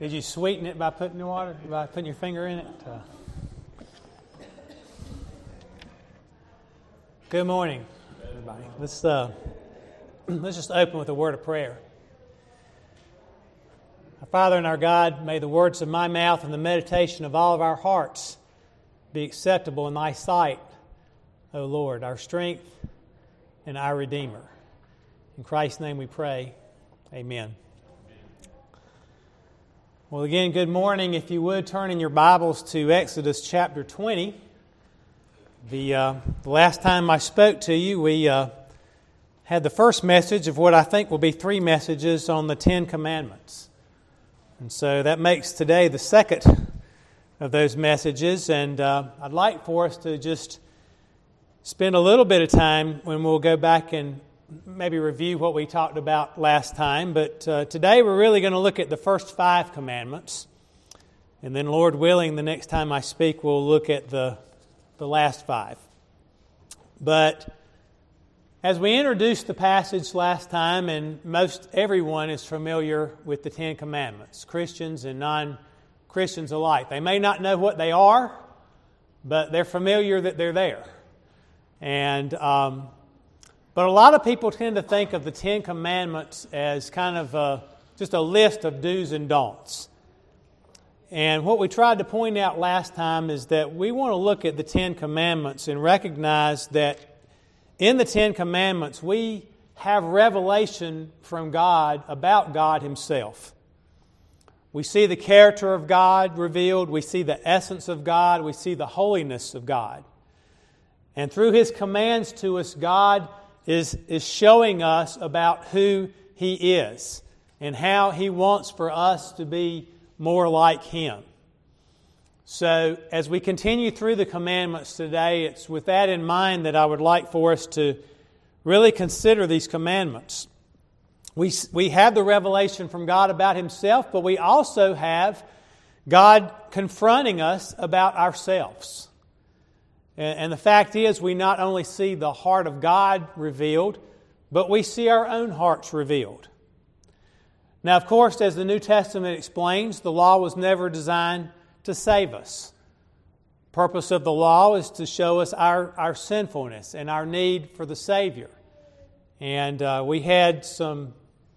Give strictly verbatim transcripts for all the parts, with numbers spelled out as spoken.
Did you sweeten it by putting the water, by putting your finger in it? Uh, good morning, everybody. Let's uh, let's just open with a word of prayer. Our Father and our God, may the words of my mouth and the meditation of all of our hearts be acceptable in Thy sight, O Lord, our strength and our Redeemer. In Christ's name we pray. Amen. Well, again, good morning. If you would, turn in your Bibles to Exodus chapter twenty. The, uh, the last time I spoke to you, we uh, had the first message of what I think will be three messages on the Ten Commandments. And so that makes today the second of those messages. And uh, I'd like for us to just spend a little bit of time when we'll go back and maybe review what we talked about last time. But uh, today we're really going to look at the first five commandments. And then, Lord willing, the next time I speak, we'll look at the, the last five. But as we introduced the passage last time, and most everyone is familiar with the Ten Commandments, Christians and non-Christians alike. They may not know what they are, but they're familiar that they're there. And um But a lot of people tend to think of the Ten Commandments as kind of a, just a list of do's and don'ts. And what we tried to point out last time is that we want to look at the Ten Commandments and recognize that in the Ten Commandments we have revelation from God about God Himself. We see the character of God revealed, we see the essence of God, we see the holiness of God. And through His commands to us, God is, is showing us about who He is and how He wants for us to be more like Him. So as we continue through the commandments today, it's with that in mind that I would like for us to really consider these commandments. We, we have the revelation from God about Himself, but we also have God confronting us about ourselves. And the fact is, we not only see the heart of God revealed, but we see our own hearts revealed. Now, of course, as the New Testament explains, the law was never designed to save us. The purpose of the law is to show us our, our sinfulness and our need for the Savior. And uh, we had some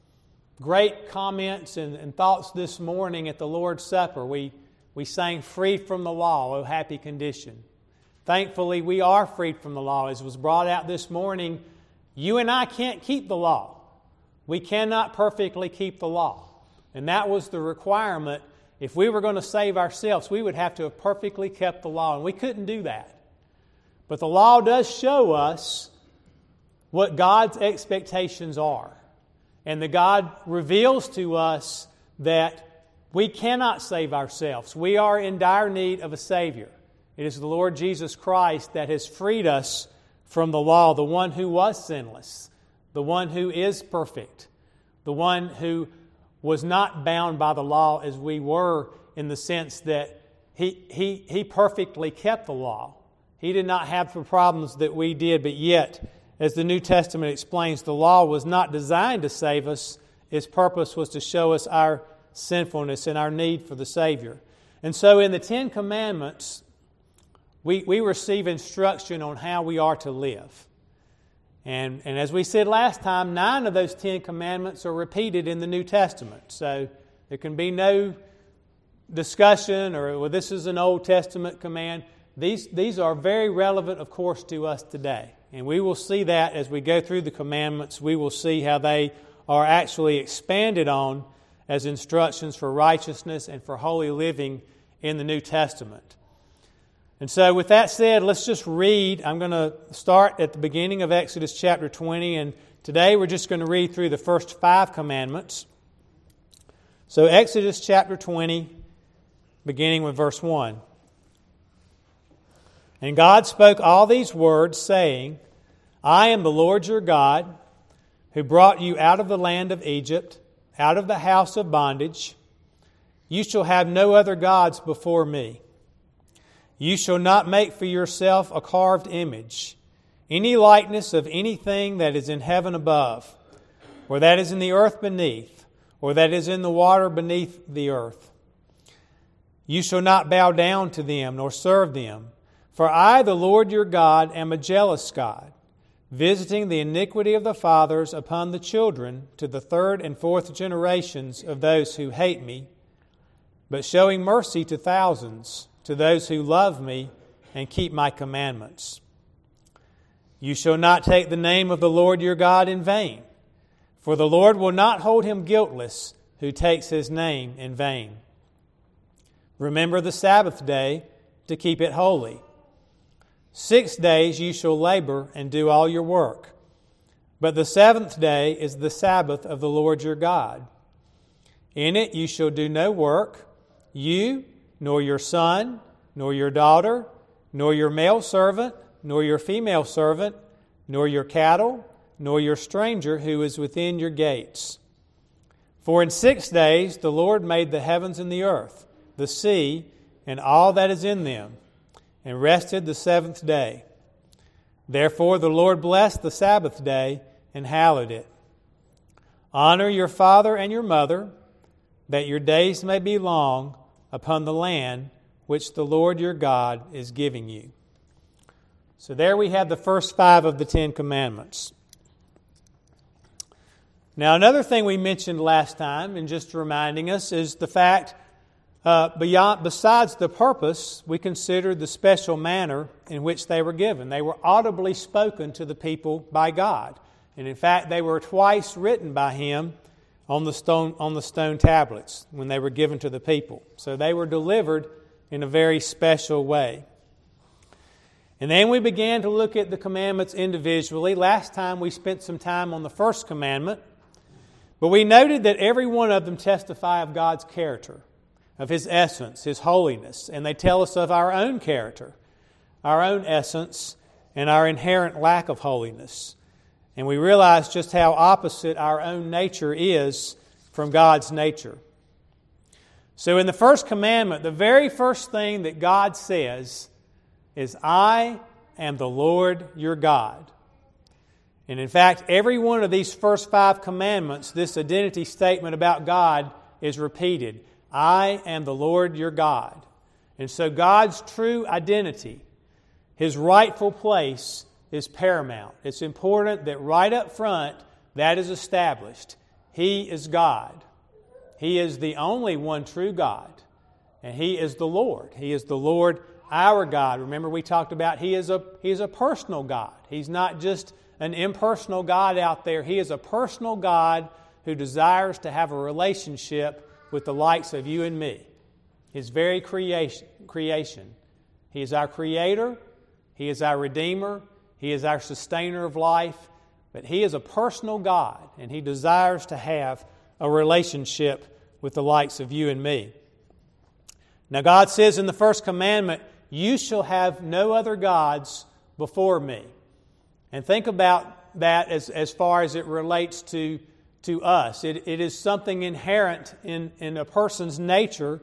great comments and, and thoughts this morning at the Lord's Supper. We, we sang, "Free from the law, O happy condition." Thankfully, we are freed from the law. As was brought out this morning, you and I can't keep the law. We cannot perfectly keep the law. And that was the requirement. If we were going to save ourselves, we would have to have perfectly kept the law, and we couldn't do that. But the law does show us what God's expectations are. And the God reveals to us that we cannot save ourselves. We are in dire need of a Savior. It is the Lord Jesus Christ that has freed us from the law, the one who was sinless, the one who is perfect, the one who was not bound by the law as we were, in the sense that he, he, he perfectly kept the law. He did not have the problems that we did, but yet, as the New Testament explains, the law was not designed to save us. Its purpose was to show us our sinfulness and our need for the Savior. And so in the Ten Commandments, We, we receive instruction on how we are to live. And, and as we said last time, nine of those Ten Commandments are repeated in the New Testament. So there can be no discussion or, well, this is an Old Testament command. These, these are very relevant, of course, to us today. And we will see that as we go through the commandments. We will see how they are actually expanded on as instructions for righteousness and for holy living in the New Testament. And so with that said, let's just read. I'm going to start at the beginning of Exodus chapter twenty, and today we're just going to read through the first five commandments. So Exodus chapter twenty, beginning with verse one. "And God spoke all these words, saying, I am the Lord your God, who brought you out of the land of Egypt, out of the house of bondage. You shall have no other gods before me. You shall not make for yourself a carved image, any likeness of anything that is in heaven above, or that is in the earth beneath, or that is in the water beneath the earth. You shall not bow down to them nor serve them. For I, the Lord your God, am a jealous God, visiting the iniquity of the fathers upon the children to the third and fourth generations of those who hate me, but showing mercy to thousands, to those who love me and keep my commandments. You shall not take the name of the Lord your God in vain, for the Lord will not hold him guiltless who takes his name in vain. Remember the Sabbath day to keep it holy. Six days you shall labor and do all your work, but the seventh day is the Sabbath of the Lord your God. In it you shall do no work, you, nor your son, nor your daughter, nor your male servant, nor your female servant, nor your cattle, nor your stranger who is within your gates. For in six days the Lord made the heavens and the earth, the sea, and all that is in them, and rested the seventh day. Therefore the Lord blessed the Sabbath day and hallowed it. Honor your father and your mother, that your days may be long upon the land which the Lord your God is giving you. So there we have the first five of the Ten Commandments. Now another thing we mentioned last time, and just reminding us, is the fact Uh, beyond, besides the purpose, we considered the special manner in which they were given. They were audibly spoken to the people by God. And in fact, they were twice written by Him on the stone, on the stone tablets when they were given to the people. So they were delivered in a very special way. And then we began to look at the commandments individually. Last time we spent some time on the first commandment. But we noted that every one of them testify of God's character, of His essence, His holiness, and they tell us of our own character, our own essence, and our inherent lack of holiness. And we realize just how opposite our own nature is from God's nature. So in the first commandment, the very first thing that God says is, I am the Lord your God. And in fact, every one of these first five commandments, this identity statement about God is repeated. I am the Lord your God. And so God's true identity, His rightful place, is paramount. It's important that right up front that is established. He is God. He is the only one true God. And He is the Lord. He is the Lord our God. Remember we talked about He is a, he is a personal God. He's not just an impersonal God out there. He is a personal God who desires to have a relationship with the likes of you and me, His very creation. creation. He is our Creator, He is our Redeemer, He is our sustainer of life, but He is a personal God, and He desires to have a relationship with the likes of you and me. Now God says in the first commandment, you shall have no other gods before me. And think about that as, as far as it relates to To us. It, it is something inherent in, in a person's nature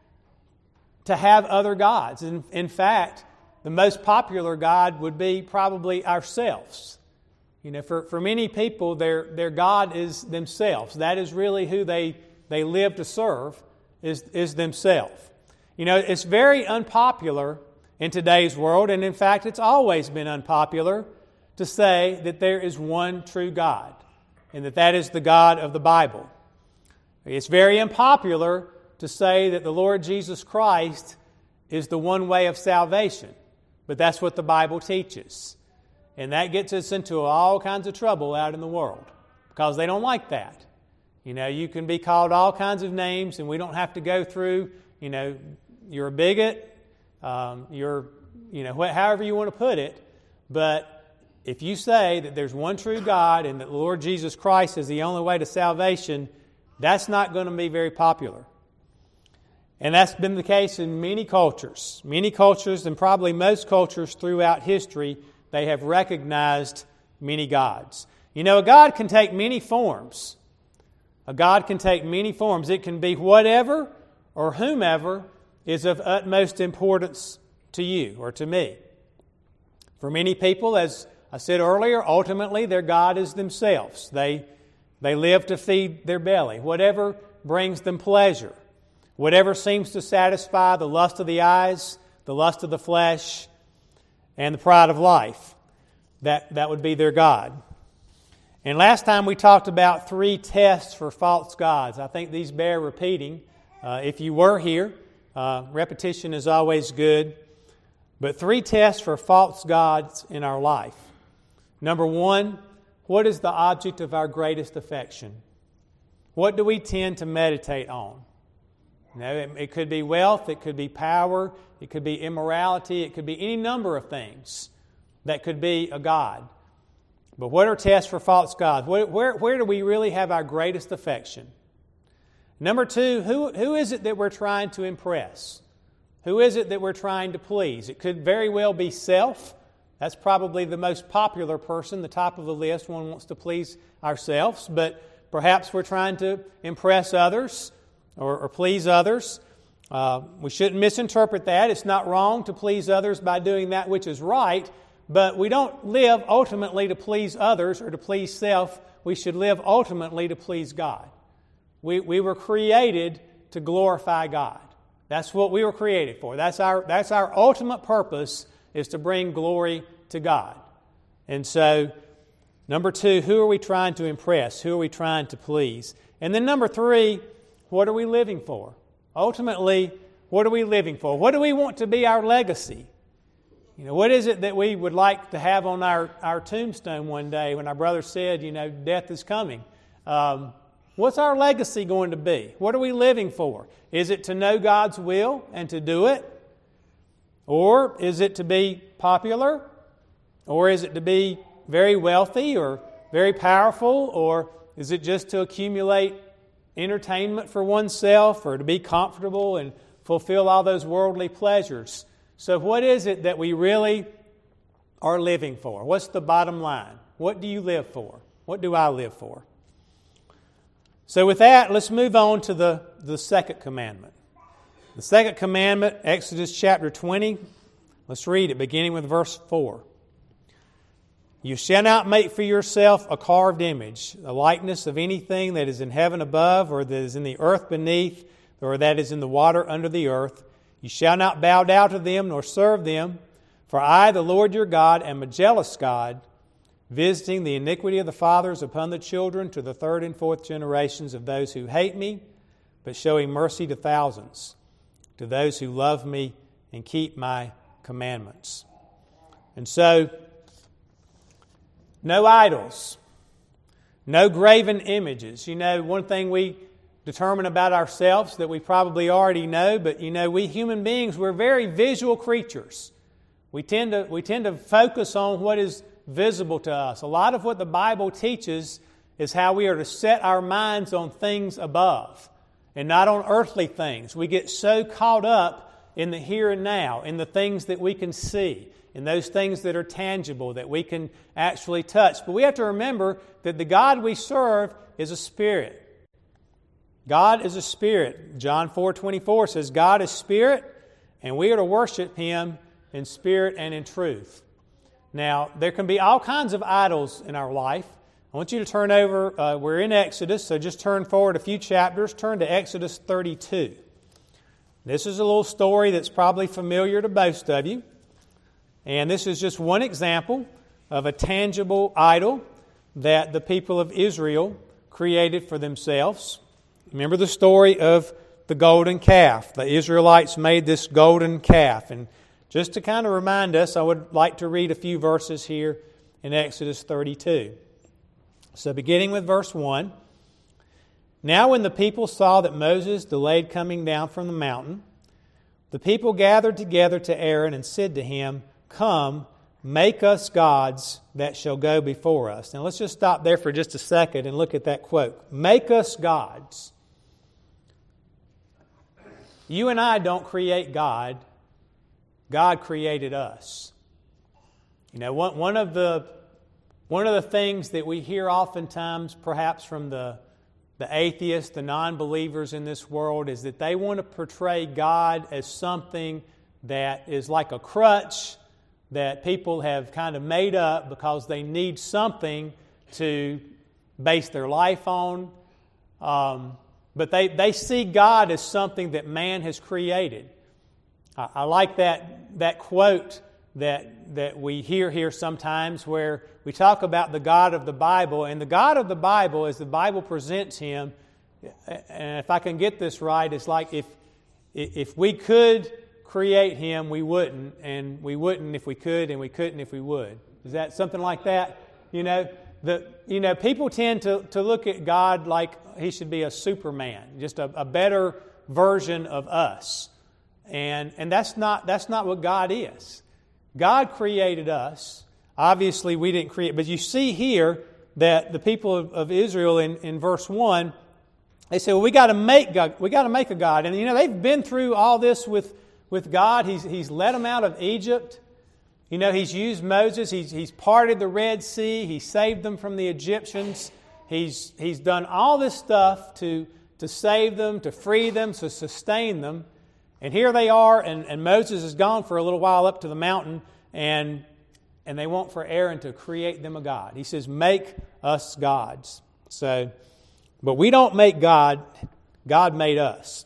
to have other gods. In, in fact, the most popular god would be probably ourselves. You know, for, for many people, their, their God is themselves. That is really who they, they live to serve, is, is themselves. You know, it's very unpopular in today's world, and in fact, it's always been unpopular to say that there is one true God, and that that is the God of the Bible. It's very unpopular to say that the Lord Jesus Christ is the one way of salvation, but that's what the Bible teaches. And that gets us into all kinds of trouble out in the world because they don't like that. You know, you can be called all kinds of names, and we don't have to go through, you know, you're a bigot, um, you're, you know, wh- however you want to put it, but if you say that there's one true God and that the Lord Jesus Christ is the only way to salvation, that's not going to be very popular. And that's been the case in many cultures. Many cultures, and probably most cultures throughout history, they have recognized many gods. You know, a God can take many forms. A God can take many forms. It can be whatever or whomever is of utmost importance to you or to me. For many people, as I said earlier, ultimately their God is themselves. They, they live to feed their belly. Whatever brings them pleasure. whatever seems to satisfy the lust of the eyes, the lust of the flesh, and the pride of life. That, that would be their god. And last time we talked about three tests for false gods. I think these bear repeating. Uh, if you were here, uh, repetition is always good. But three tests for false gods in our life. Number one, what is the object of our greatest affection? What do we tend to meditate on? You know, it, it could be wealth, it could be power, it could be immorality, it could be any number of things that could be a god. But what are tests for false gods? Where, where, where do we really have our greatest affection? Number two, who, who is it that we're trying to impress? Who is it that we're trying to please? It could very well be self. That's probably the most popular person, the top of the list. One wants to please ourselves, but perhaps we're trying to impress others or, or please others. Uh, we shouldn't misinterpret that. It's not wrong to please others by doing that which is right, but we don't live ultimately to please others or to please self. We should live ultimately to please God. We, we were created to glorify God. That's what we were created for. That's our, that's our ultimate purpose, is to bring glory to God. And so, number two, who are we trying to impress? Who are we trying to please? And then number three, what are we living for? Ultimately, what are we living for? What do we want to be our legacy? You know, what is it that we would like to have on our, our tombstone one day when our brother said, you know, death is coming? Um, what's our legacy going to be? What are we living for? Is it to know God's will and to do it? Or is it to be popular? Or is it to be very wealthy or very powerful? Or is it just to accumulate entertainment for oneself or to be comfortable and fulfill all those worldly pleasures? So what is it that we really are living for? What's the bottom line? What do you live for? What do I live for? So with that, let's move on to the, the second commandment. The second commandment, Exodus chapter twenty. Let's read it, beginning with verse four. You shall not make for yourself a carved image, a likeness of anything that is in heaven above, or that is in the earth beneath, or that is in the water under the earth. You shall not bow down to them, nor serve them. For I, the Lord your God, am a jealous God, visiting the iniquity of the fathers upon the children to the third and fourth generations of those who hate me, but showing mercy to thousands, to those who love me and keep my commandments. And so, no idols, no graven images. You know, one thing we determine about ourselves that we probably already know, but you know, we human beings, we're very visual creatures. We tend to we tend to focus on what is visible to us. A lot of what the Bible teaches is how we are to set our minds on things above and not on earthly things. We get so caught up in the here and now, in the things that we can see, in those things that are tangible, that we can actually touch. But we have to remember that the God we serve is a spirit. God is a spirit. John four twenty-four says, God is spirit, and we are to worship Him in spirit and in truth. Now, there can be all kinds of idols in our life. I want you to turn over, uh, we're in Exodus, so just turn forward a few chapters. Turn to Exodus thirty-two. This is a little story that's probably familiar to most of you. And this is just one example of a tangible idol that the people of Israel created for themselves. Remember the story of the golden calf. The Israelites made this golden calf. And just to kind of remind us, I would like to read a few verses here in Exodus thirty-two. So beginning with verse one. Now when the people saw that Moses delayed coming down from the mountain, the people gathered together to Aaron and said to him, Come, make us gods that shall go before us. Now let's just stop there for just a second and look at that quote. Make us gods. You and I don't create God. God created us. You know, one, one of the one of the things that we hear oftentimes, perhaps from the, the atheists, the non-believers in this world, is that they want to portray God as something that is like a crutch that people have kind of made up because they need something to base their life on. Um, but they, they see God as something that man has created. I, I like that, that quote that, that we hear here sometimes where we talk about the God of the Bible, and the God of the Bible, as the Bible presents Him, and if I can get this right, it's like if if we could create Him, we wouldn't, and we wouldn't if we could, and we couldn't if we would. Is that something like that? You know, the you know people tend to, to look at God like He should be a Superman, just a, a better version of us, and and that's not that's not what God is. God created us. Obviously, we didn't create, but you see here that the people of, of Israel in, in verse one, they say, "Well, we got to make God. We got to make a God." And you know, they've been through all this with, with God. He's He's led them out of Egypt. You know, He's used Moses. He's He's parted the Red Sea. He saved them from the Egyptians. He's He's done all this stuff to to save them, to free them, to sustain them. And here they are, and, and Moses is gone for a little while up to the mountain, and and they want for Aaron to create them a God. He says, "Make us gods." So. But we don't make God, God made us.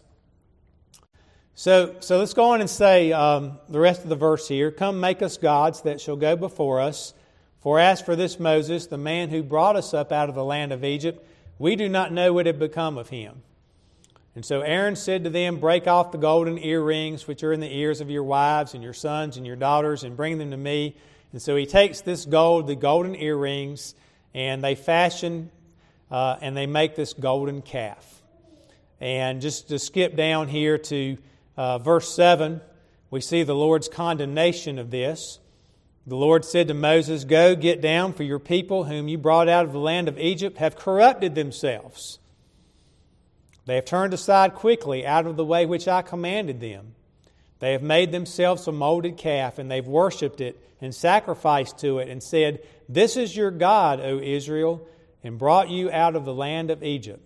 So, so let's go on and say um, the rest of the verse here. "Come, make us gods that shall go before us. For as for this Moses, the man who brought us up out of the land of Egypt, we do not know what had become of him." And so Aaron said to them, "Break off the golden earrings which are in the ears of your wives and your sons and your daughters, and bring them to me." And so he takes this gold, the golden earrings, and they fashion Uh, and they make this golden calf. And just to skip down here to uh, verse seven, we see the Lord's condemnation of this. "The Lord said to Moses, Go, get down, for your people whom you brought out of the land of Egypt have corrupted themselves. They have turned aside quickly out of the way which I commanded them. They have made themselves a molded calf, and they've worshipped it and sacrificed to it, and said, This is your God, O Israel, and brought you out of the land of Egypt.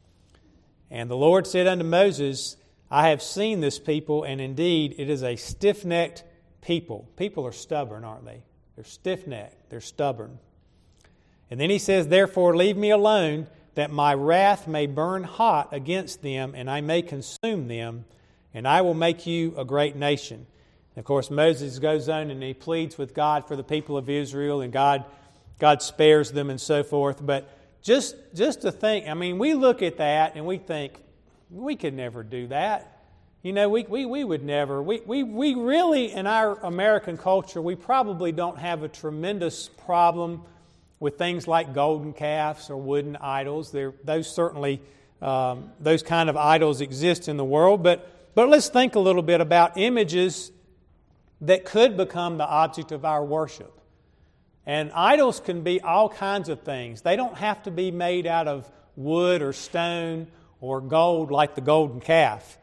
And the Lord said unto Moses, I have seen this people, and indeed it is a stiff-necked people." People are stubborn, aren't they? They're stiff-necked. They're stubborn. And then he says, "Therefore leave me alone, that my wrath may burn hot against them, and I may consume them, and I will make you a great nation." And of course, Moses goes on and he pleads with God for the people of Israel, and God God spares them and so forth. But just just to think, I mean, we look at that and we think, we could never do that. You know, we we, we would never. We, we, we really, in our American culture, we probably don't have a tremendous problem with things like golden calves or wooden idols. There, those certainly, um, those kind of idols exist in the world. But but let's think a little bit about images that could become the object of our worship. And idols can be all kinds of things. They don't have to be made out of wood or stone or gold like the golden calf.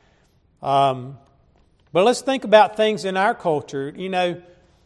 Um, but let's think about things in our culture. You know,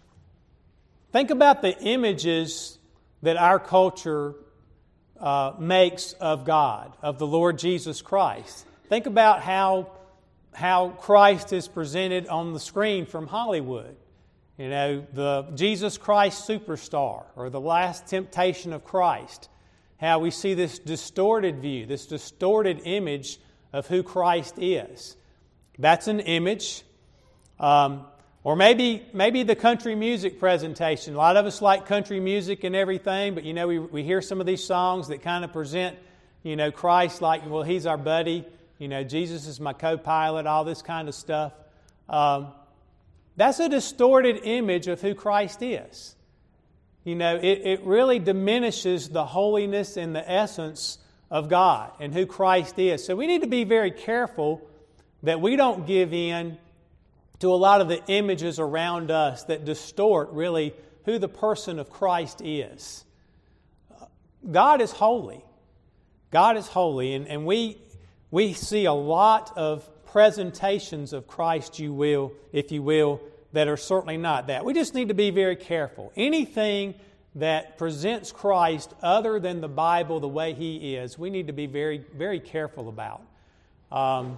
think about the images that our culture uh, makes of God, of the Lord Jesus Christ. Think about how, how Christ is presented on the screen from Hollywood. You know, the Jesus Christ Superstar, or the Last Temptation of Christ. How we see this distorted view, this distorted image of who Christ is. That's an image. Um, or maybe maybe the country music presentation. A lot of us like country music and everything, but you know, we, we hear some of these songs that kind of present, you know, Christ like, well, He's our buddy. You know, Jesus is my co-pilot, all this kind of stuff. Um, That's a distorted image of who Christ is. You know, it, it really diminishes the holiness and the essence of God and who Christ is. So we need to be very careful that we don't give in to a lot of the images around us that distort really who the person of Christ is. God is holy. God is holy, and, and we we see a lot of presentations of Christ, you will, if you will, that are certainly not that. We just need to be very careful. Anything that presents Christ other than the Bible the way He is, we need to be very, very careful about. Um,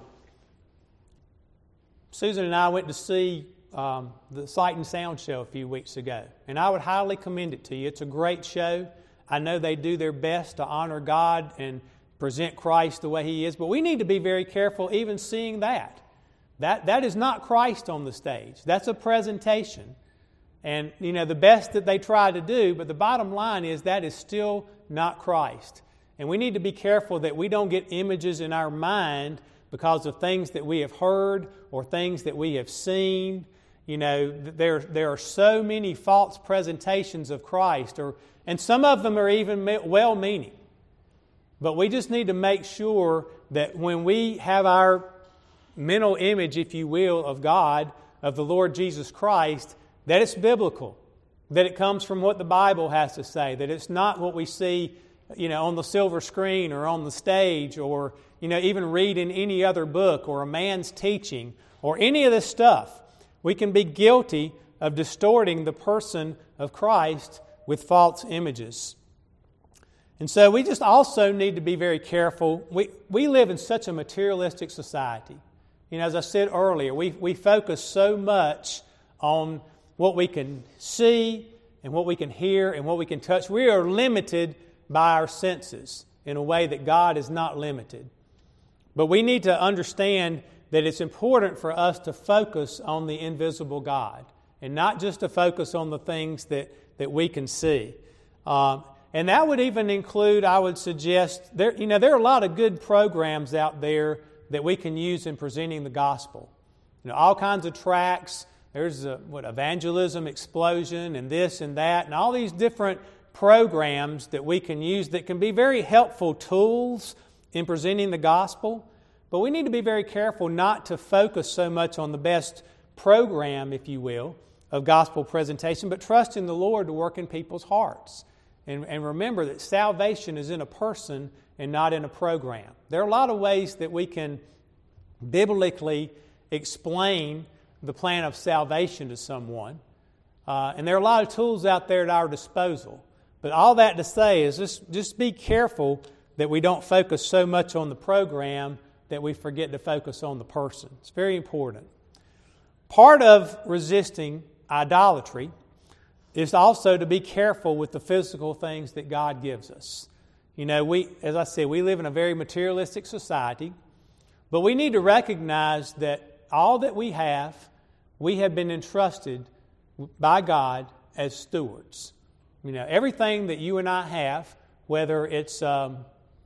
Susan and I went to see um, the Sight and Sound show a few weeks ago, and I would highly commend it to you. It's a great show. I know they do their best to honor God and present Christ the way He is. But we need to be very careful even seeing that. That that is not Christ on the stage. That's a presentation. And, you know, the best that they try to do, but the bottom line is that is still not Christ. And we need to be careful that we don't get images in our mind because of things that we have heard or things that we have seen. You know, there, there are so many false presentations of Christ, or and some of them are even well-meaning. But we just need to make sure that when we have our mental image, if you will, of God, of the Lord Jesus Christ, that it's biblical, that it comes from what the Bible has to say, that it's not what we see, you know, on the silver screen or on the stage, or, you know, even read in any other book or a man's teaching or any of this stuff. We can be guilty of distorting the person of Christ with false images. And so we just also need to be very careful. We we live in such a materialistic society. You know, as I said earlier, we we focus so much on what we can see and what we can hear and what we can touch. We are limited by our senses in a way that God is not limited. But we need to understand that it's important for us to focus on the invisible God and not just to focus on the things that, that we can see. Um, and that would even include, I would suggest, there you know, there are a lot of good programs out there that we can use in presenting the gospel. You know, all kinds of tracts. There's a, what Evangelism Explosion and this and that and all these different programs that we can use that can be very helpful tools in presenting the gospel. But we need to be very careful not to focus so much on the best program, if you will, of gospel presentation, but trust in the Lord to work in people's hearts. And, and remember that salvation is in a person and not in a program. There are a lot of ways that we can biblically explain the plan of salvation to someone. Uh, and there are a lot of tools out there at our disposal. But all that to say is just, just be careful that we don't focus so much on the program that we forget to focus on the person. It's very important. Part of resisting idolatry is also to be careful with the physical things that God gives us. You know, we, as I said, we live in a very materialistic society, but we need to recognize that all that we have, we have been entrusted by God as stewards. You know, everything that you and I have, whether it's um,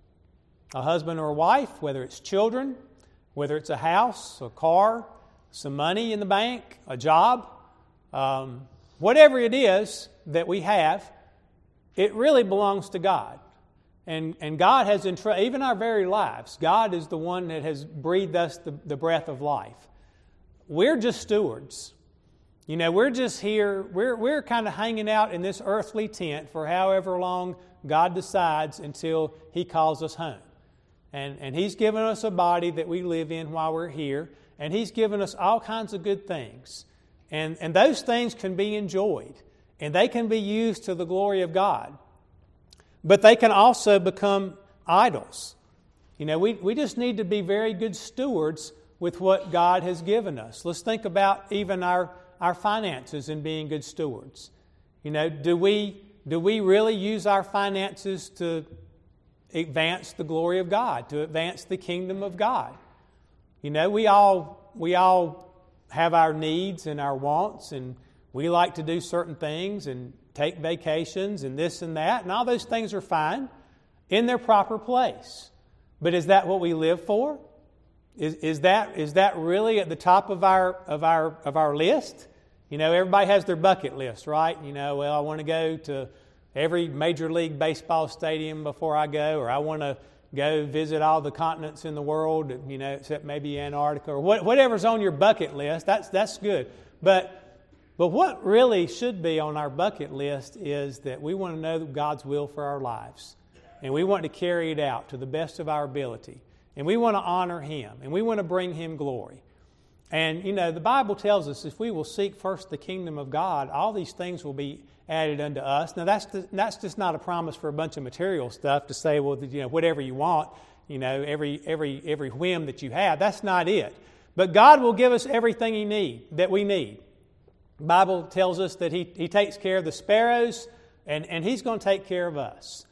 a husband or a wife, whether it's children, whether it's a house, a car, some money in the bank, a job, um, whatever it is that we have, it really belongs to God. And, and God has entrusted, even our very lives, God is the one that has breathed us the, the breath of life. We're just stewards. You know, we're just here, we're, we're kind of hanging out in this earthly tent for however long God decides until He calls us home. And, and He's given us a body that we live in while we're here, and He's given us all kinds of good things. And, and those things can be enjoyed, and they can be used to the glory of God. But they can also become idols. You know, we, we just need to be very good stewards with what God has given us. Let's think about even our, our finances and being good stewards. You know, do we do we really use our finances to advance the glory of God, to advance the kingdom of God? You know, we all we all have our needs and our wants, and we like to do certain things and take vacations and this and that, and all those things are fine in their proper place. But is that what we live for? Is is that is that really at the top of our of our of our list? You know, everybody has their bucket list, right? You know, well, I want to go to every Major League Baseball stadium before I go, or I want to go visit all the continents in the world, you know, except maybe Antarctica, or what, whatever's on your bucket list. That's that's good. But but what really should be on our bucket list is that we want to know God's will for our lives, and we want to carry it out to the best of our ability. And we want to honor Him, and we want to bring Him glory. And, you know, the Bible tells us if we will seek first the kingdom of God, all these things will be added unto us. Now, that's the, that's just not a promise for a bunch of material stuff to say, well, you know, whatever you want, you know, every every every whim that you have. That's not it. But God will give us everything He need, that we need. The Bible tells us that He, he takes care of the sparrows, and, and He's going to take care of us.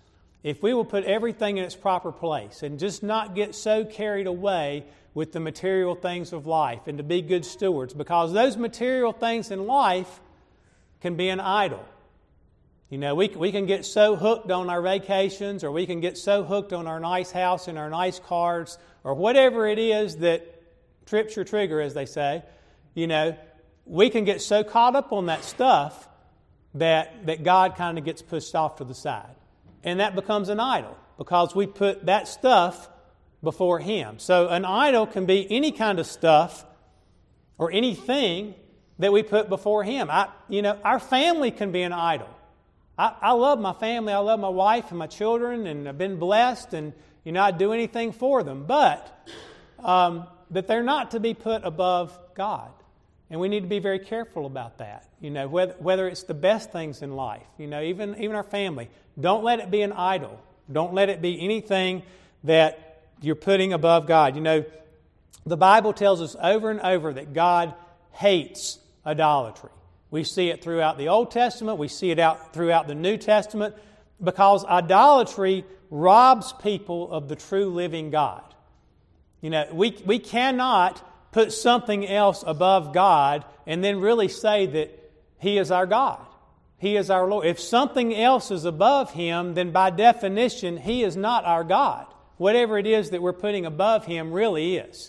if we will put everything in its proper place and just not get so carried away with the material things of life and to be good stewards, because those material things in life can be an idol. You know, we, we can get so hooked on our vacations, or we can get so hooked on our nice house and our nice cars, or whatever it is that trips your trigger, as they say. You know, we can get so caught up on that stuff that, that God kind of gets pushed off to the side. And that becomes an idol, because we put that stuff before Him. So an idol can be any kind of stuff or anything that we put before Him. I, you know, our family can be an idol. I, I love my family. I love my wife and my children, and I've been blessed, and you know, I'd do anything for them. But um, that they're not to be put above God, and we need to be very careful about that. You know, whether whether it's the best things in life. You know, even even our family. Don't let it be an idol. Don't let it be anything that you're putting above God. You know, the Bible tells us over and over that God hates idolatry. We see it throughout the Old Testament. We see it out throughout the New Testament, because idolatry robs people of the true living God. You know, we we cannot put something else above God and then really say that He is our God. He is our Lord. If something else is above Him, then by definition, He is not our God. Whatever it is that we're putting above Him really is.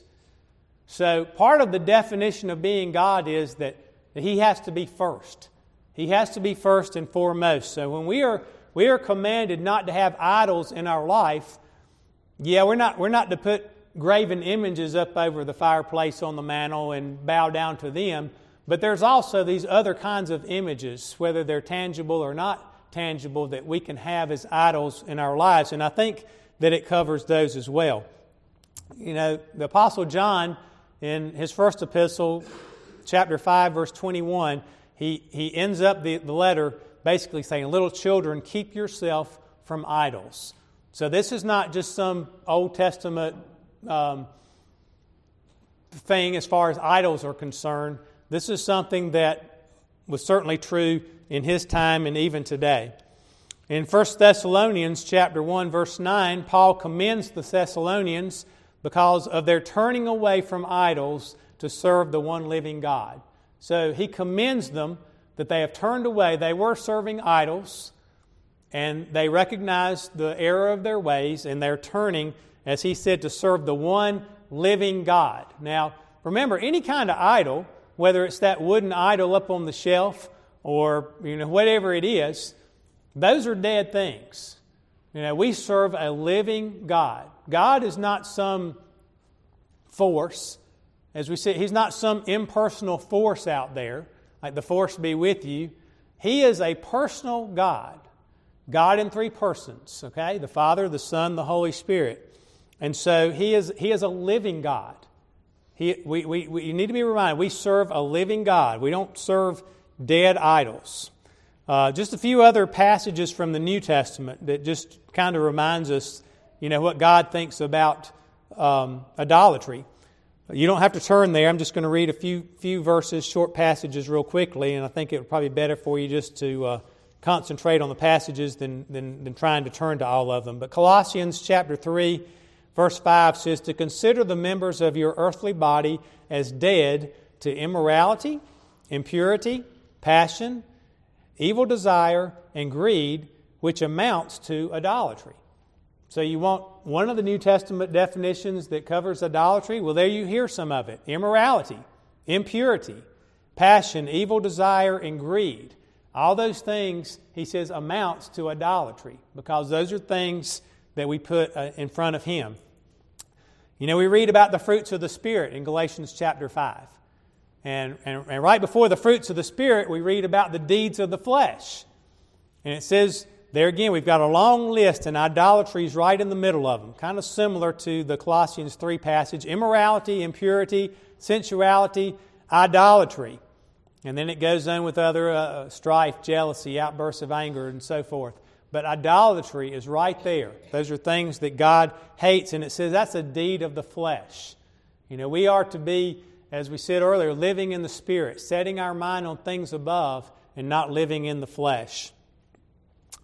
So part of the definition of being God is that, that He has to be first. He has to be first and foremost. So when we are we are commanded not to have idols in our life, yeah, we're not we're not to put graven images up over the fireplace on the mantle and bow down to them. But there's also these other kinds of images, whether they're tangible or not tangible, that we can have as idols in our lives. And I think that it covers those as well. You know, the Apostle John, in his first epistle, chapter five, verse twenty-one, he, he ends up the, the letter basically saying, "Little children, keep yourself from idols." So this is not just some Old Testament um, thing as far as idols are concerned. This is something that was certainly true in his time and even today. In First Thessalonians chapter one, verse nine, Paul commends the Thessalonians because of their turning away from idols to serve the one living God. So he commends them that they have turned away. They were serving idols, and they recognize the error of their ways, and they're turning, as he said, to serve the one living God. Now, remember, any kind of idol, whether it's that wooden idol up on the shelf or, you know, whatever it is, those are dead things. You know, we serve a living God. God is not some force. As we said, He's not some impersonal force out there, like the force be with you. He is a personal God. God in three persons, okay? The Father, the Son, the Holy Spirit. And so He is He is a living God. He, we, we, we need to be reminded, we serve a living God. We don't serve dead idols. Uh, just a few other passages from the New Testament that just kind of reminds us, you know, what God thinks about um, idolatry. You don't have to turn there. I'm just going to read a few few verses, short passages real quickly, and I think it would probably be better for you just to uh, concentrate on the passages than, than, than trying to turn to all of them. But Colossians chapter three, verse five says, "To consider the members of your earthly body as dead to immorality, impurity, passion, evil desire, and greed, which amounts to idolatry." So you want one of the New Testament definitions that covers idolatry? Well, there you hear some of it. Immorality, impurity, passion, evil desire, and greed. All those things, he says, amounts to idolatry, because those are things that we put uh, in front of Him. You know, we read about the fruits of the Spirit in Galatians chapter five. And, and, and right before the fruits of the Spirit, we read about the deeds of the flesh. And it says, there again, we've got a long list, and idolatry is right in the middle of them, kind of similar to the Colossians three passage. Immorality, impurity, sensuality, idolatry. And then it goes on with other uh, strife, jealousy, outbursts of anger, and so forth. But idolatry is right there. Those are things that God hates, and it says that's a deed of the flesh. You know, we are to be, as we said earlier, living in the Spirit, setting our mind on things above and not living in the flesh.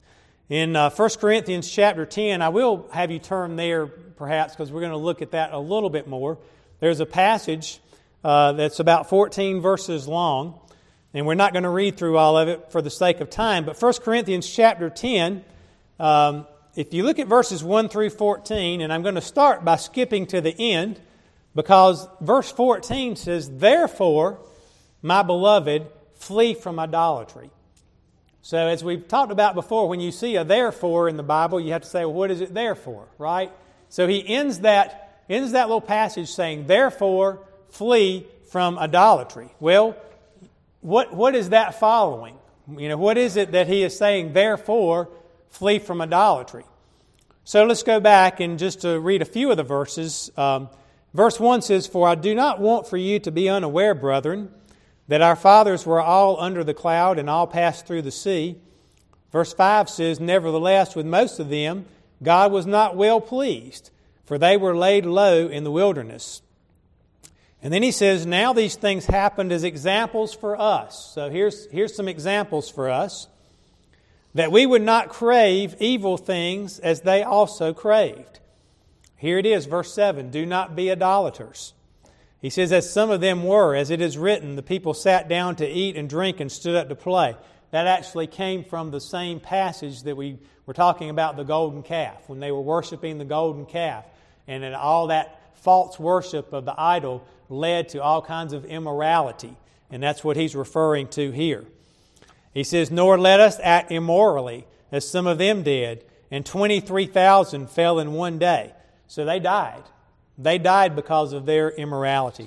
In uh, First Corinthians chapter ten, I will have you turn there perhaps because we're going to look at that a little bit more. There's a passage uh, that's about fourteen verses long, and we're not going to read through all of it for the sake of time. But First Corinthians chapter ten, um, if you look at verses one through fourteen, and I'm going to start by skipping to the end because verse fourteen says, "Therefore, my beloved, flee from idolatry." So as we've talked about before, when you see a therefore in the Bible, you have to say, well, what is it there for, right? So he ends that, ends that little passage saying, "Therefore, flee from idolatry." Well, what what is that following? You know, what is it that he is saying, "Therefore, flee from idolatry"? So let's go back and just to read a few of the verses. Um, verse one says, "For I do not want for you to be unaware, brethren, that our fathers were all under the cloud and all passed through the sea." Verse five says, "Nevertheless, with most of them, God was not well pleased, for they were laid low in the wilderness." And then he says, "Now these things happened as examples for us." So here's, here's some examples for us. "That we would not crave evil things as they also craved." Here it is, verse seven, "Do not be idolaters." He says, "As some of them were, as it is written, the people sat down to eat and drink and stood up to play." That actually came from the same passage that we were talking about, the golden calf, when they were worshiping the golden calf. And then all that false worship of the idol led to all kinds of immorality. And that's what he's referring to here. He says, "Nor let us act immorally, as some of them did, and twenty-three thousand fell in one day." So they died. They died because of their immorality.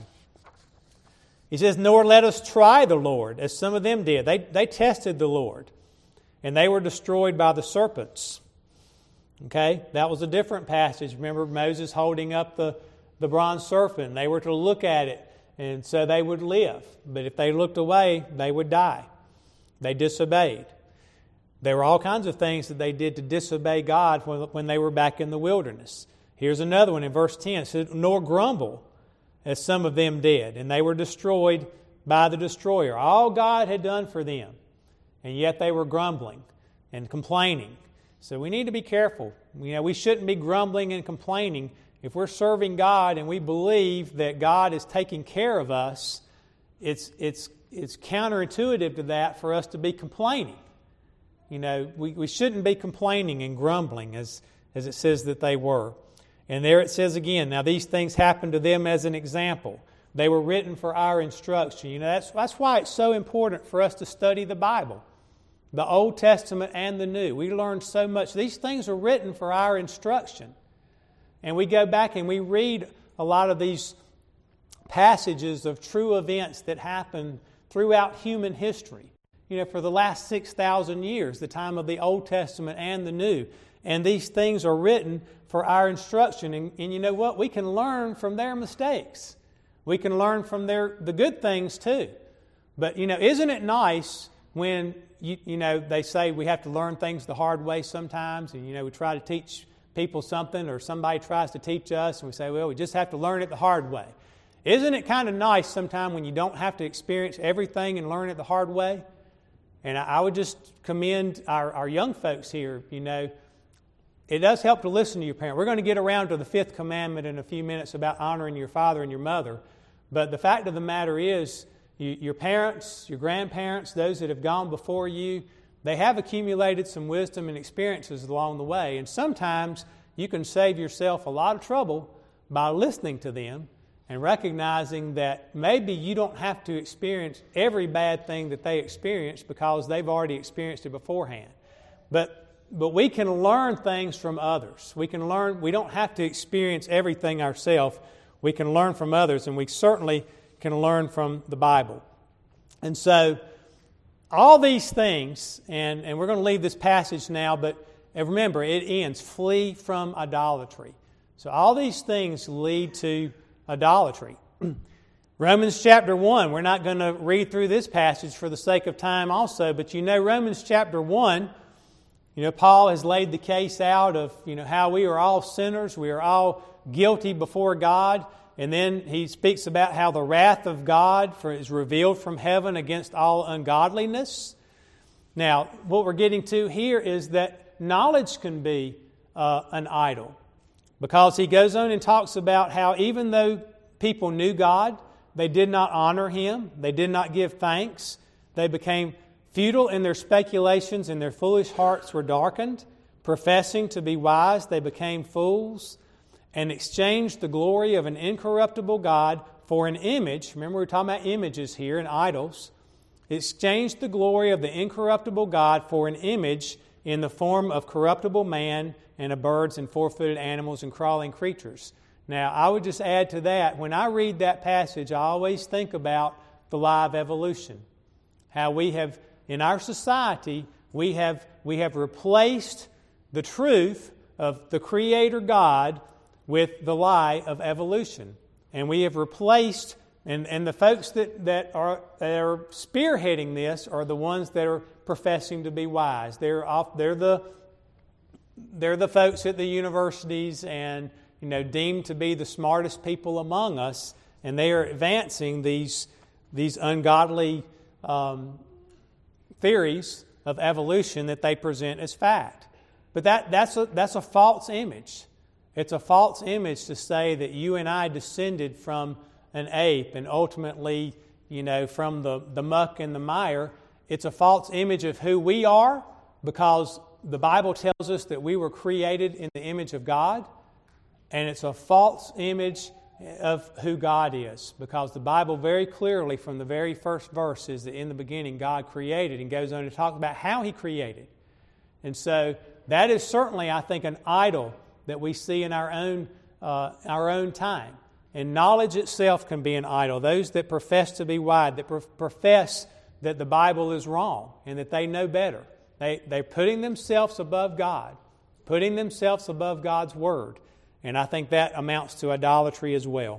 He says, "Nor let us try the Lord, as some of them did." They, they tested the Lord, and they were destroyed by the serpents. Okay, that was a different passage. Remember Moses holding up the, the bronze serpent. They were to look at it, and so they would live. But if they looked away, they would die. They disobeyed. There were all kinds of things that they did to disobey God when, when they were back in the wilderness. Here's another one in verse ten. It says, "Nor grumble, as some of them did, and they were destroyed by the destroyer." All God had done for them, and yet they were grumbling and complaining. So we need to be careful. You know, we shouldn't be grumbling and complaining. If we're serving God and we believe that God is taking care of us, it's it's it's counterintuitive to that for us to be complaining. You know, we, we shouldn't be complaining and grumbling as, as it says that they were. And there it says again, "Now these things happened to them as an example. They were written for our instruction." You know, that's, that's why it's so important for us to study the Bible, the Old Testament and the New. We learn so much. These things are written for our instruction. And we go back and we read a lot of these passages of true events that happened throughout human history. You know, for the last six thousand years, the time of the Old Testament and the New. And these things are written for our instruction. And, and you know what? We can learn from their mistakes. We can learn from their the good things too. But, you know, isn't it nice when, you, you know, they say we have to learn things the hard way sometimes. And, you know, we try to teach people something or somebody tries to teach us. And we say, well, we just have to learn it the hard way. Isn't it kind of nice sometimes when you don't have to experience everything and learn it the hard way? And I, I would just commend our, our young folks here, you know, it does help to listen to your parent. We're going to get around to the fifth commandment in a few minutes about honoring your father and your mother. But the fact of the matter is, you, your parents, your grandparents, those that have gone before you, they have accumulated some wisdom and experiences along the way. And sometimes you can save yourself a lot of trouble by listening to them and recognizing that maybe you don't have to experience every bad thing that they experienced because they've already experienced it beforehand. But But we can learn things from others. We can learn, we don't have to experience everything ourselves. We can learn from others, and we certainly can learn from the Bible. And so, all these things, and, and we're going to leave this passage now, but remember, it ends, "Flee from idolatry." So all these things lead to idolatry. Romans chapter one, we're not going to read through this passage for the sake of time also, but you know Romans chapter one, you know, Paul has laid the case out of, you know, how we are all sinners, we are all guilty before God, and then he speaks about how the wrath of God for, is revealed from heaven against all ungodliness. Now, what we're getting to here is that knowledge can be uh, an idol. Because he goes on and talks about how even though people knew God, they did not honor Him, they did not give thanks, they became futile in their speculations and their foolish hearts were darkened. Professing to be wise, they became fools and exchanged the glory of an incorruptible God for an image. Remember, we're talking about images here and idols. Exchanged the glory of the incorruptible God for an image in the form of corruptible man and of birds and four-footed animals and crawling creatures. Now, I would just add to that, when I read that passage, I always think about the lie of evolution. How we have, in our society, we have, we have replaced the truth of the Creator God with the lie of evolution. And we have replaced, and, and the folks that, that, are, that are spearheading this are the ones that are professing to be wise. They're off, they're the they're the folks at the universities and, you know, deemed to be the smartest people among us, and they are advancing these these ungodly um, theories of evolution that they present as fact. But that that's a that's a false image. It's a false image to say that you and I descended from an ape and ultimately, you know, from the, the muck and the mire. It's a false image of who we are, because the Bible tells us that we were created in the image of God, and it's a false image of who God is, because the Bible very clearly from the very first verse says that in the beginning God created, and goes on to talk about how He created. And so that is certainly, I think, an idol that we see in our own uh, our own time. And knowledge itself can be an idol. Those that profess to be wise, that pro- profess that the Bible is wrong and that they know better. They, they're putting themselves above God, putting themselves above God's Word. And I think that amounts to idolatry as well.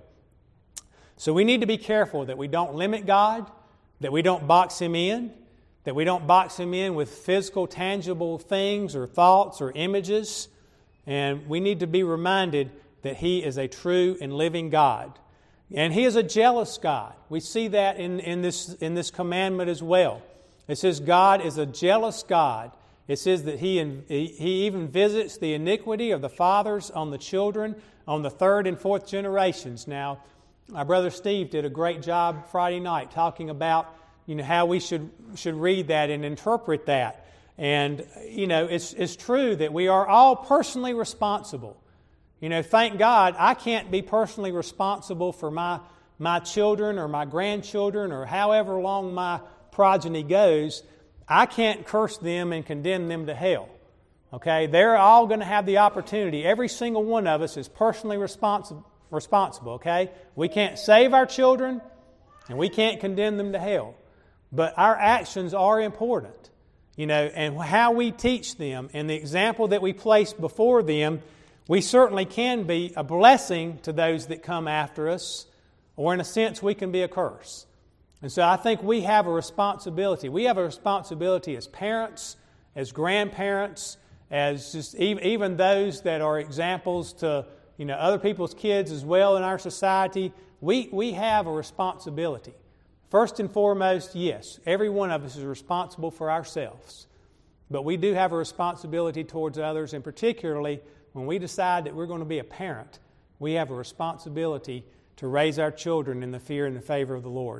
So we need to be careful that we don't limit God, that we don't box Him in, that we don't box Him in with physical, tangible things or thoughts or images. And we need to be reminded that He is a true and living God. And He is a jealous God. We see that in, in, this, in this commandment as well. It says God is a jealous God. It says that he, he even visits the iniquity of the fathers on the children, on the third and fourth generations. Now, our brother Steve did a great job Friday night talking about, you know, how we should, should read that and interpret that. And, you know, it's, it's true that we are all personally responsible. You know, thank God I can't be personally responsible for my, my children or my grandchildren or however long my progeny goes. I can't curse them and condemn them to hell. Okay? They're all going to have the opportunity. Every single one of us is personally responsible, responsible, okay? We can't save our children and we can't condemn them to hell. But our actions are important, you know, and how we teach them and the example that we place before them. We certainly can be a blessing to those that come after us, or in a sense we can be a curse. And so I think we have a responsibility. We have a responsibility as parents, as grandparents, as just even those that are examples to, you know, other people's kids as well in our society. We, we have a responsibility. First and foremost, yes, every one of us is responsible for ourselves. But we do have a responsibility towards others, and particularly when we decide that we're going to be a parent, we have a responsibility to raise our children in the fear and the favor of the Lord.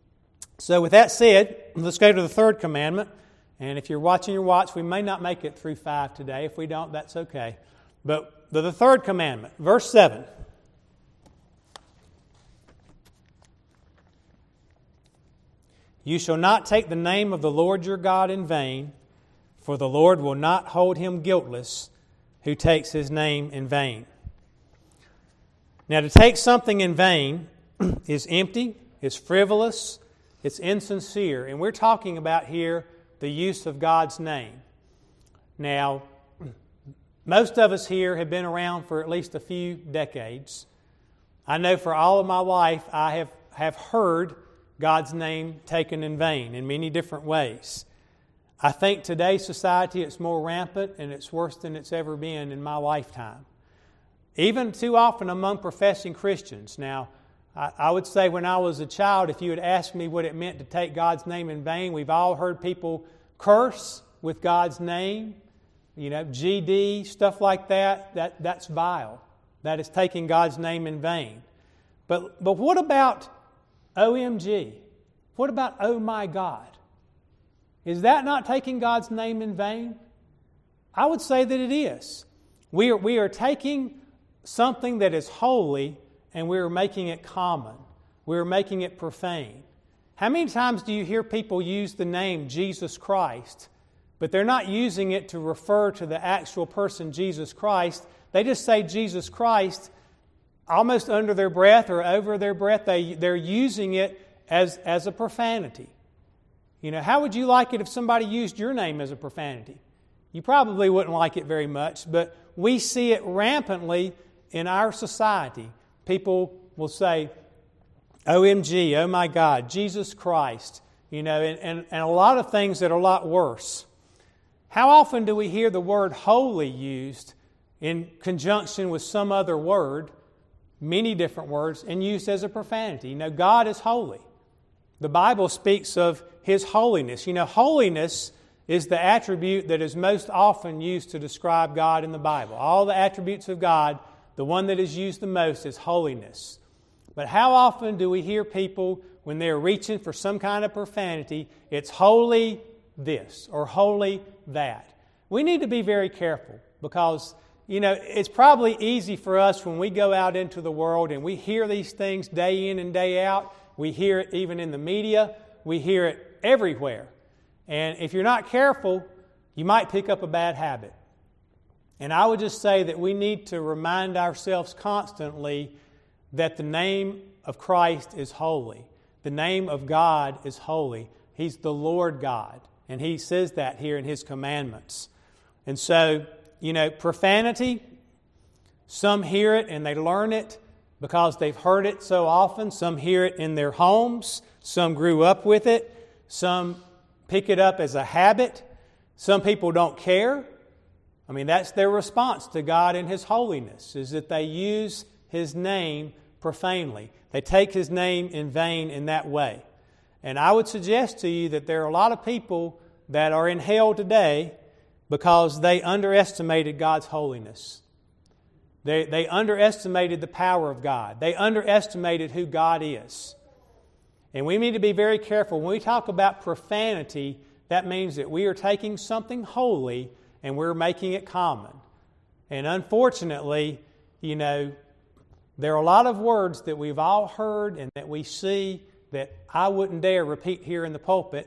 So with that said, let's go to the third commandment. And if you're watching your watch, we may not make it through five today. If we don't, that's okay. But the, the third commandment, verse seven. You shall not take the name of the Lord your God in vain, for the Lord will not hold him guiltless who takes His name in vain. Now, to take something in vain is empty, is frivolous, it's insincere. And we're talking about here the use of God's name. Now, most of us here have been around for at least a few decades. I know for all of my life I have, have heard God's name taken in vain in many different ways. I think today's society it's more rampant and it's worse than it's ever been in my lifetime. Even too often among professing Christians. Now, I, I would say when I was a child, if you had asked me what it meant to take God's name in vain, we've all heard people curse with God's name. you know, G D, stuff like that, that that's vile. That is taking God's name in vain. But but what about O M G? What about oh my God? Is that not taking God's name in vain? I would say that it is. We are, we are taking something that is holy and we are making it common. We are making it profane. How many times do you hear people use the name Jesus Christ, but they're not using it to refer to the actual person Jesus Christ? They just say Jesus Christ almost under their breath or over their breath. They, they're using it as, as a profanity. You know, how would you like it if somebody used your name as a profanity? You probably wouldn't like it very much, but we see it rampantly in our society. People will say, O M G, oh my God, Jesus Christ, you know, and, and, and a lot of things that are a lot worse. How often do we hear the word holy used in conjunction with some other word, many different words, and used as a profanity? You know, God is holy. The Bible speaks of His holiness. You know, holiness is the attribute that is most often used to describe God in the Bible. All the attributes of God, the one that is used the most is holiness. But how often do we hear people, when they're reaching for some kind of profanity, it's holy this or holy that? We need to be very careful because, you know, it's probably easy for us when we go out into the world and we hear these things day in and day out. We hear it even in the media. We hear it everywhere. And if you're not careful, you might pick up a bad habit. And I would just say that we need to remind ourselves constantly that the name of Christ is holy. The name of God is holy. He's the Lord God. And He says that here in His commandments. And so, you know, profanity, some hear it and they learn it because they've heard it so often. Some hear it in their homes. Some grew up with it. Some pick it up as a habit. Some people don't care. I mean, that's their response to God and His holiness, is that they use His name profanely. They take His name in vain in that way. And I would suggest to you that there are a lot of people that are in hell today because they underestimated God's holiness. They, they underestimated the power of God. They underestimated who God is. And we need to be very careful. When we talk about profanity, that means that we are taking something holy and we're making it common. And unfortunately, you know, there are a lot of words that we've all heard and that we see that I wouldn't dare repeat here in the pulpit.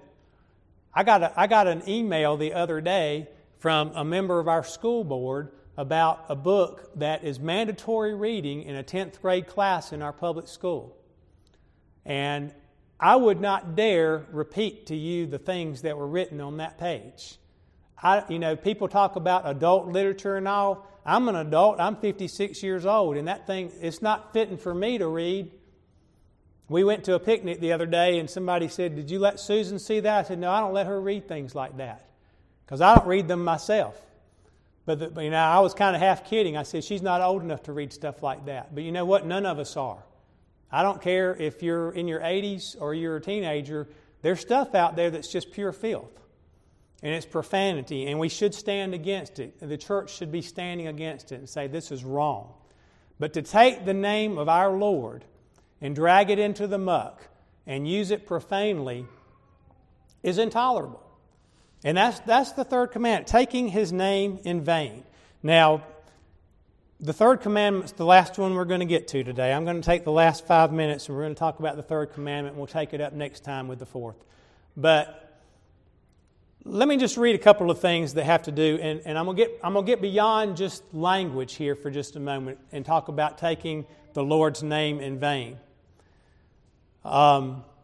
I got a, I got an email the other day from a member of our school board about a book that is mandatory reading in a tenth grade class in our public school. And I would not dare repeat to you the things that were written on that page. I, you know, people talk about adult literature and all. I'm an adult. I'm fifty-six years old, and that thing, it's not fitting for me to read. We went to a picnic the other day, and somebody said, "Did you let Susan see that?" I said, "No, I don't let her read things like that because I don't read them myself." But, the, you know, I was kind of half kidding. I said, "She's not old enough to read stuff like that." But you know what? None of us are. I don't care if you're in your eighties or you're a teenager. There's stuff out there that's just pure filth. And it's profanity, and we should stand against it. The church should be standing against it and say, this is wrong. But to take the name of our Lord and drag it into the muck and use it profanely is intolerable. And that's, that's the third commandment, taking His name in vain. Now, the third commandment is the last one we're going to get to today. I'm going to take the last five minutes and we're going to talk about the third commandment, and we'll take it up next time with the fourth. But let me just read a couple of things that have to do, and, and I'm going to get I'm going to get beyond just language here for just a moment and talk about taking the Lord's name in vain. Um,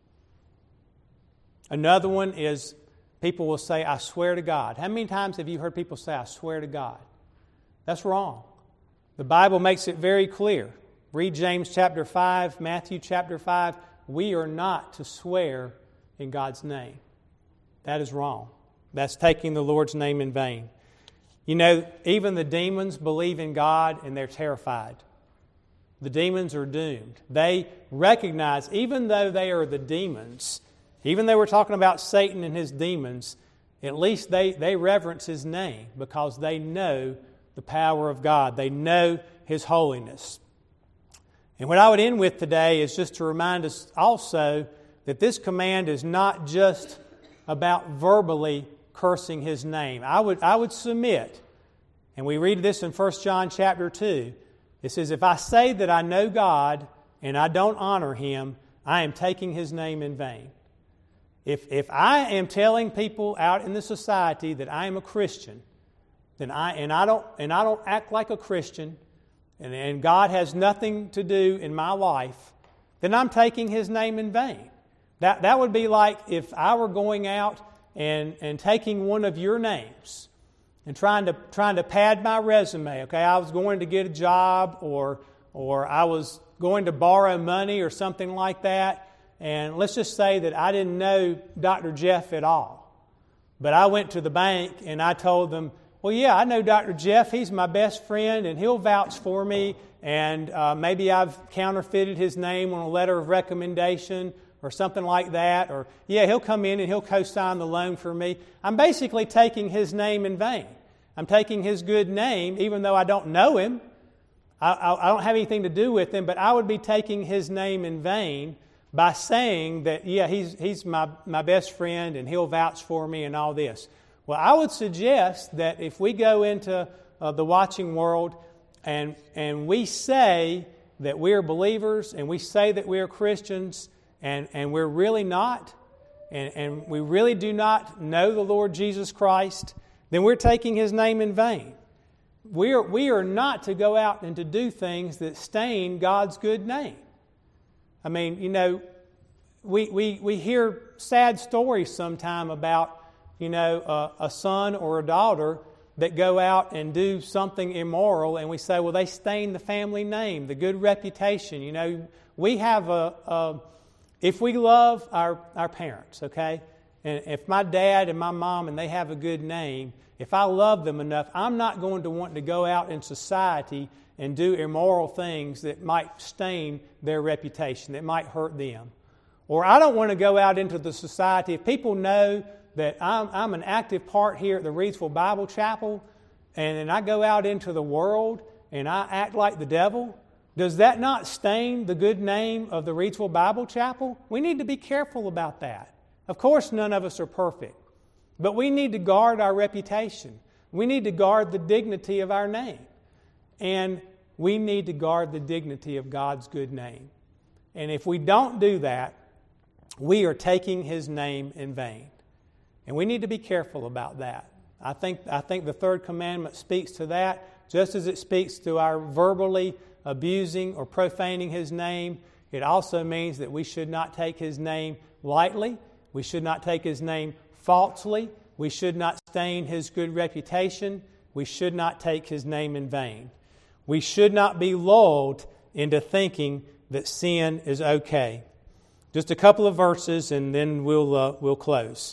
another one is people will say, "I swear to God." How many times have you heard people say, "I swear to God"? That's wrong. The Bible makes it very clear. Read James chapter five, Matthew chapter five. We are not to swear in God's name. That is wrong. That's taking the Lord's name in vain. You know, even the demons believe in God and they're terrified. The demons are doomed. They recognize, even though they are the demons, even though we're talking about Satan and his demons, at least they, they reverence His name because they know the power of God. They know His holiness. And what I would end with today is just to remind us also that this command is not just about verbally cursing His name. I would, I would submit, and we read this in First John chapter two, it says, if I say that I know God and I don't honor Him, I am taking His name in vain. If, if I am telling people out in the society that I am a Christian, then I and I don't and I don't act like a Christian, and, and God has nothing to do in my life, then I'm taking His name in vain. That that would be like if I were going out and, and taking one of your names and trying to trying to pad my resume. Okay, I was going to get a job, or or I was going to borrow money or something like that. And let's just say that I didn't know Doctor Jeff at all. But I went to the bank and I told them, well, yeah, I know Doctor Jeff. He's my best friend and he'll vouch for me. And uh, maybe I've counterfeited his name on a letter of recommendation or something like that. Or, yeah, he'll come in and he'll co-sign the loan for me. I'm basically taking his name in vain. I'm taking his good name, even though I don't know him. I, I, I don't have anything to do with him, but I would be taking his name in vain by saying that, yeah, he's he's my, my best friend and he'll vouch for me and all this. Well, I would suggest that if we go into uh, the watching world and and we say that we're believers and we say that we're Christians and, and we're really not, and, and we really do not know the Lord Jesus Christ, then we're taking His name in vain. We are, we are not to go out and to do things that stain God's good name. I mean, you know, we we, we hear sad stories sometime about, you know, uh, a son or a daughter that go out and do something immoral, and we say, well, they stain the family name, the good reputation. You know, we have a, a if we love our, our parents, okay, and if my dad and my mom and they have a good name, if I love them enough, I'm not going to want to go out in society and do immoral things that might stain their reputation, that might hurt them. Or I don't want to go out into the society. If people know that I'm, I'm an active part here at the Reidsville Bible Chapel, and then I go out into the world and I act like the devil, does that not stain the good name of the Reidsville Bible Chapel? We need to be careful about that. Of course, none of us are perfect, but we need to guard our reputation. We need to guard the dignity of our name. And we need to guard the dignity of God's good name. And if we don't do that, we are taking His name in vain. And we need to be careful about that. I think, I think the third commandment speaks to that, just as it speaks to our verbally abusing or profaning His name. It also means that we should not take His name lightly. We should not take His name falsely. We should not stain His good reputation. We should not take His name in vain. We should not be lulled into thinking that sin is okay. Just a couple of verses and then we'll uh, we'll close.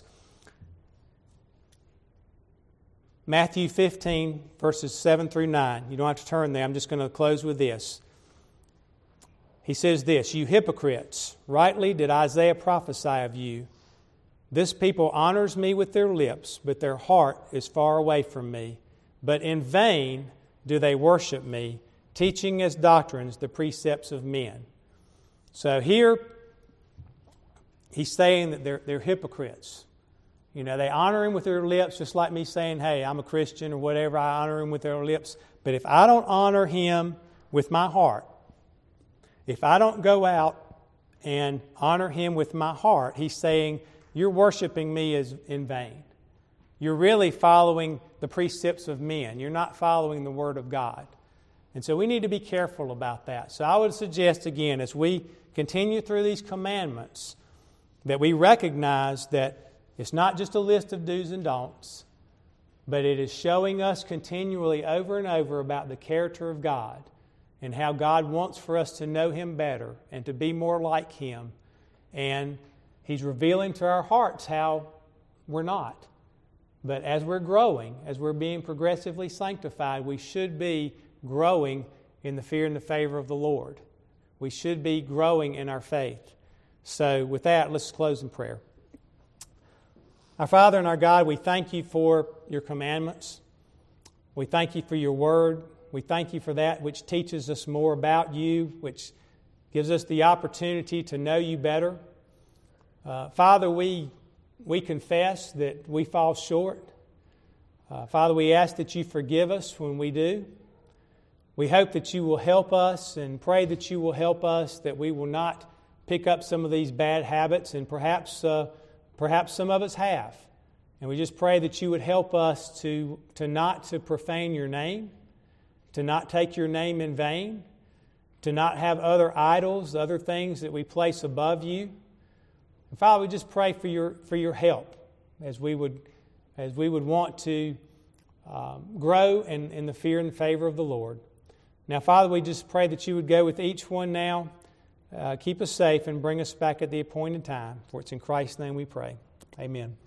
Matthew fifteen, verses seven through nine. You don't have to turn there. I'm just going to close with this. He says this, "You hypocrites, rightly did Isaiah prophesy of you. This people honors me with their lips, but their heart is far away from me. But in vain do they worship me, teaching as doctrines the precepts of men." So here, he's saying that they're, they're hypocrites. You know, they honor Him with their lips, just like me saying, hey, I'm a Christian or whatever, I honor Him with their lips. But if I don't honor Him with my heart, if I don't go out and honor Him with my heart, he's saying, you're worshiping me as in vain. You're really following the precepts of men. You're not following the Word of God. And so we need to be careful about that. So I would suggest again, as we continue through these commandments, that we recognize that it's not just a list of do's and don'ts, but it is showing us continually over and over about the character of God and how God wants for us to know Him better and to be more like Him. And He's revealing to our hearts how we're not. But as we're growing, as we're being progressively sanctified, we should be growing in the fear and the favor of the Lord. We should be growing in our faith. So with that, let's close in prayer. Our Father and our God, we thank you for your commandments. We thank you for your word. We thank you for that which teaches us more about you, which gives us the opportunity to know you better. Uh, Father, we, we confess that we fall short. Uh, Father, we ask that you forgive us when we do. We hope that you will help us and pray that you will help us, that we will not pick up some of these bad habits, and perhaps uh, perhaps some of us have. And we just pray that you would help us to, to not to profane your name, to not take your name in vain, to not have other idols, other things that we place above you. And Father, we just pray for your for your help as we would as we would want to um, grow in, in the fear and favor of the Lord. Now, Father, we just pray that you would go with each one now, uh, keep us safe, and bring us back at the appointed time. For it's in Christ's name we pray. Amen.